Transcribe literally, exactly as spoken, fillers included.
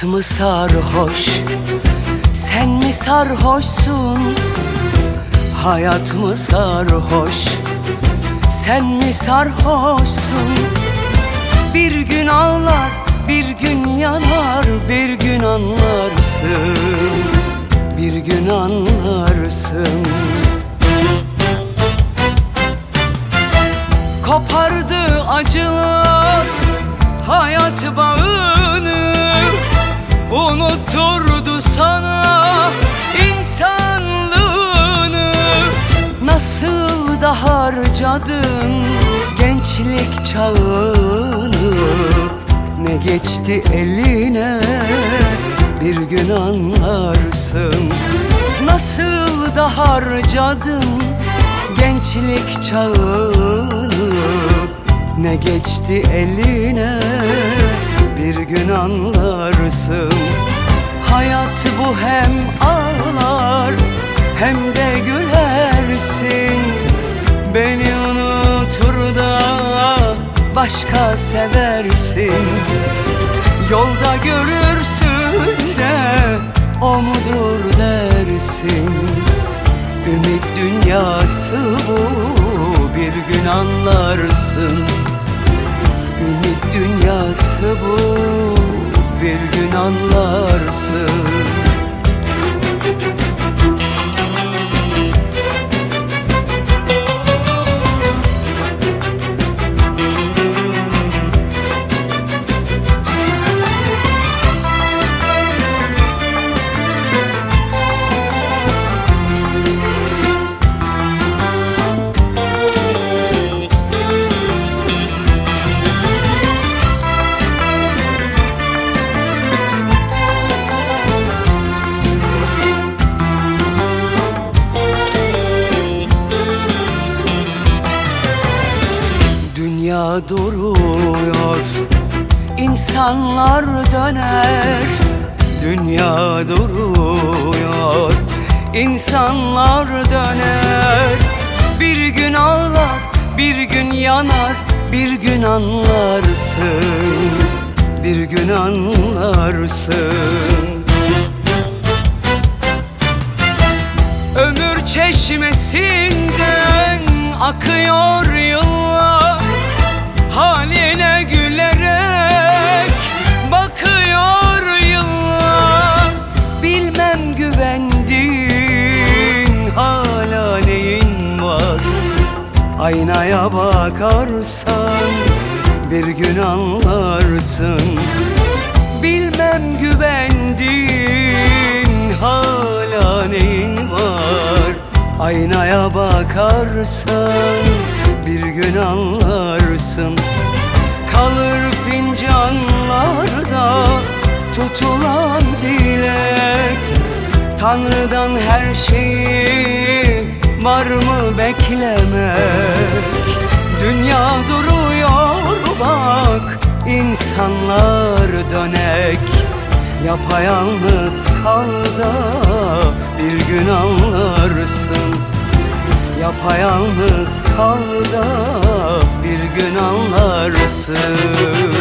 Hayat mı sarhoş, sen mi sarhoşsun? Hayat mı sarhoş, sen mi sarhoşsun? Bir gün ağlar, bir gün yanar, bir gün anlarsın, bir gün anlarsın. Kopardı acılar hayat bağını, unutturdu sana insanlığını. Nasıl da harcadın gençlik çağını, ne geçti eline bir gün anlarsın. Nasıl da harcadın gençlik çağını, ne geçti eline bir gün anlarsın. Hayat bu, hem ağlar hem de gülersin. Beni unutur da başka seversin. Yolda görürsün de o mudur dersin. Ümit dünyası bu, bir gün anlarsın. Ümit dünyası bu, bir gün anlarsın. Dünya duruyor, insanlar döner. Dünya duruyor, insanlar döner. Bir gün ağlar, bir gün yanar, bir gün anlarsın, bir gün anlarsın. Ömür çeşmesinden akıyor yıllar, haline gülerek bakıyor yıllar. Bilmem güvendiğin hala neyin var? Aynaya bakarsan bir gün anlarsın. Bilmem güvendiğin hala neyin var? Aynaya bakarsan bir gün anlarsın. Kalır fincanlarda tutulan dilek, Tanrı'dan her şeyi var mı beklemek? Dünya duruyor bak, insanlar dönek. Yapayalnız kal da bir gün anlarsın. Yapayalnız kal da bir gün anlarsın.